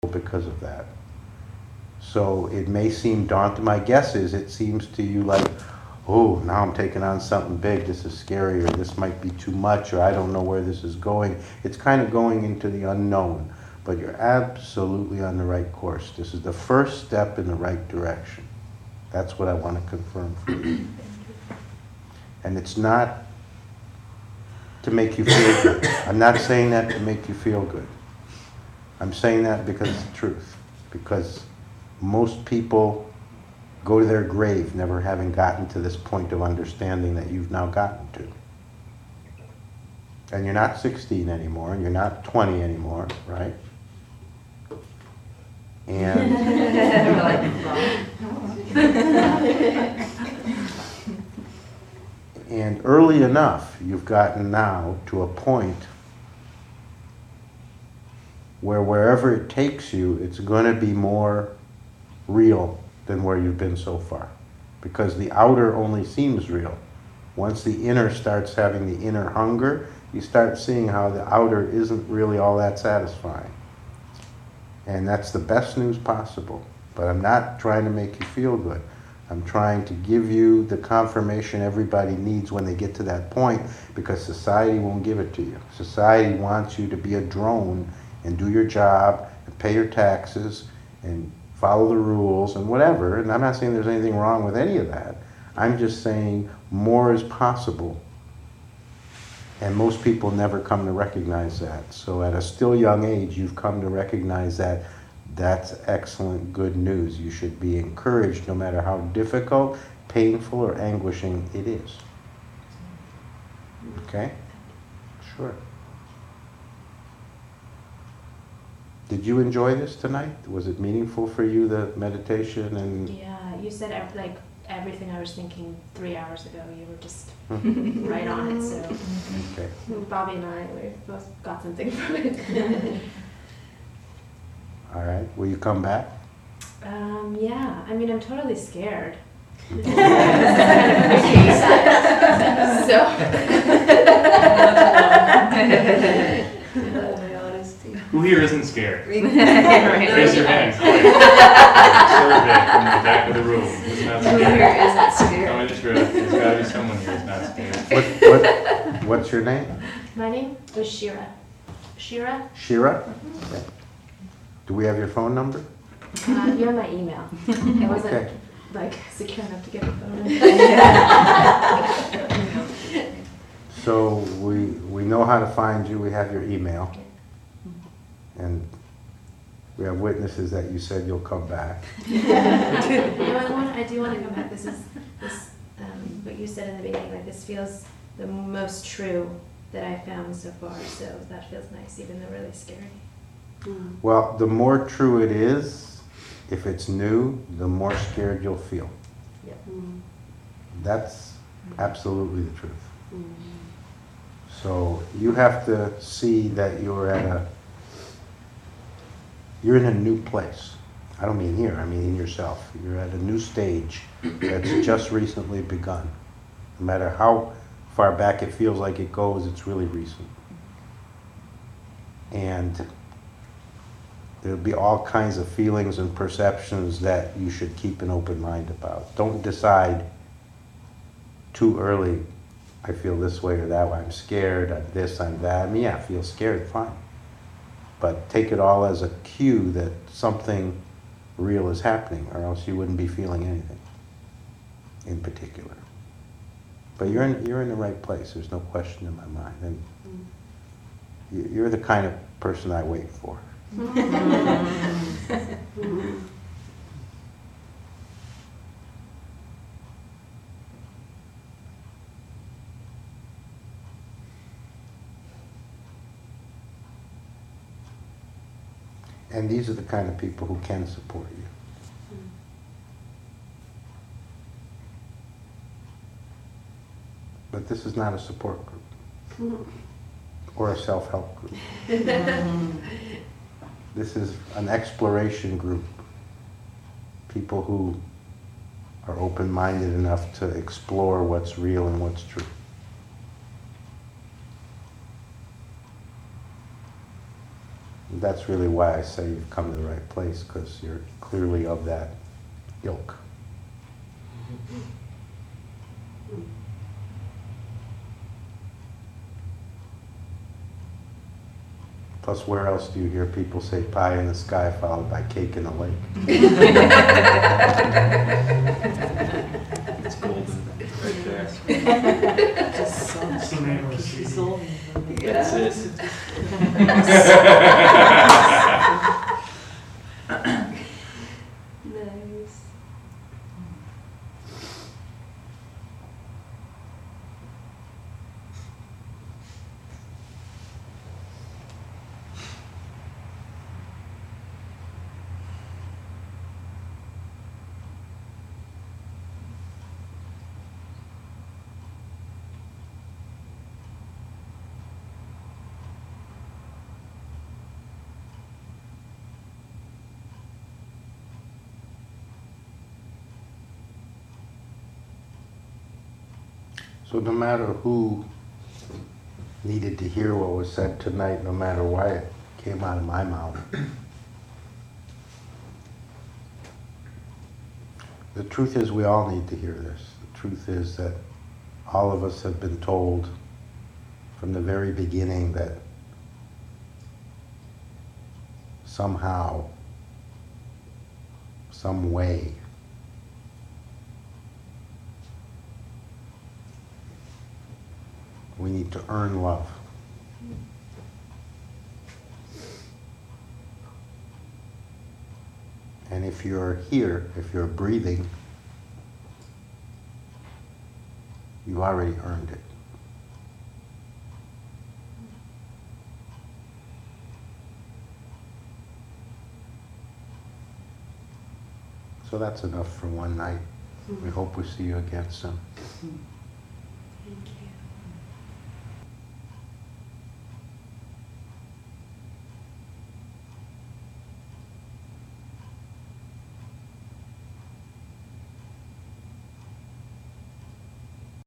because of that. So it may seem daunting. My guess is it seems to you like, oh, now I'm taking on something big, this is scary, or this might be too much, or I don't know where this is going. It's kind of going into the unknown, but you're absolutely on the right course. This is the first step in the right direction. That's what I want to confirm for you. And it's not to make you feel good. I'm not saying that to make you feel good. I'm saying that because it's the truth. Because most people go to their grave never having gotten to this point of understanding that you've now gotten to. And you're not 16 anymore, and you're not 20 anymore, right? And and early enough, you've gotten now to a point where wherever it takes you, it's going to be more real than where you've been so far. Because the outer only seems real. Once the inner starts having the inner hunger, you start seeing how the outer isn't really all that satisfying. And that's the best news possible. But I'm not trying to make you feel good. I'm trying to give you the confirmation everybody needs when they get to that point, because society won't give it to you. Society wants you to be a drone and do your job and pay your taxes and follow the rules and whatever. And I'm not saying there's anything wrong with any of that. I'm just saying more is possible. And most people never come to recognize that. So at a still young age, you've come to recognize that. That's excellent, good news. You should be encouraged no matter how difficult, painful, or anguishing it is. Okay? Sure. Did you enjoy this tonight? Was it meaningful for you, the meditation? And yeah, you said like everything I was thinking 3 hours ago. You were just right on it. So okay. Bobby and I, we both got something from it. All right. Will you come back? Yeah. I mean, I'm totally scared. So. Who here isn't scared? Raise your hand. Survey from the back of the room. Who's not scared? Who here isn't scared? Tell me the truth. There's got to be someone here who's not scared. What's your name? My name is Shira. Shira? Shira? Okay. Do we have your phone number? You have my email. It wasn't okay. like secure enough to get the phone. So we know how to find you. We have your email. And we have witnesses that you said you'll come back. I do want to come back. This what you said in the beginning, like this feels the most true that I've found so far. So that feels nice, even though really scary. Well, the more true it is, if it's new, the more scared you'll feel. Yep. That's absolutely the truth. So you have to see that you're in a new place. I don't mean here, I mean in yourself. You're at a new stage that's just recently begun. No matter how far back it feels like it goes, it's really recent. And there'll be all kinds of feelings and perceptions that you should keep an open mind about. Don't decide too early, I feel this way or that way, I'm scared, I'm this, I'm that. I mean, yeah, feel scared, fine. But take it all as a cue that something real is happening, or else you wouldn't be feeling anything in particular. But you're in the right place, there's no question in my mind. And you're the kind of person I wait for. And these are the kind of people who can support you. But this is not a support group or a self-help group. This is an exploration group. People who are open-minded enough to explore what's real and what's true. That's really why I say you've come to the right place, because you're clearly of that ilk. Plus, where else do you hear people say pie in the sky followed by cake in the lake? It's golden right there. That's the name of the CD. That's it. Nice. So no matter who needed to hear what was said tonight, no matter why it came out of my mouth, the truth is we all need to hear this. The truth is that all of us have been told from the very beginning that somehow, some way, we need to earn love. And if you're here, if you're breathing, you've already earned it. So that's enough for one night. We hope we see you again soon. Thank you.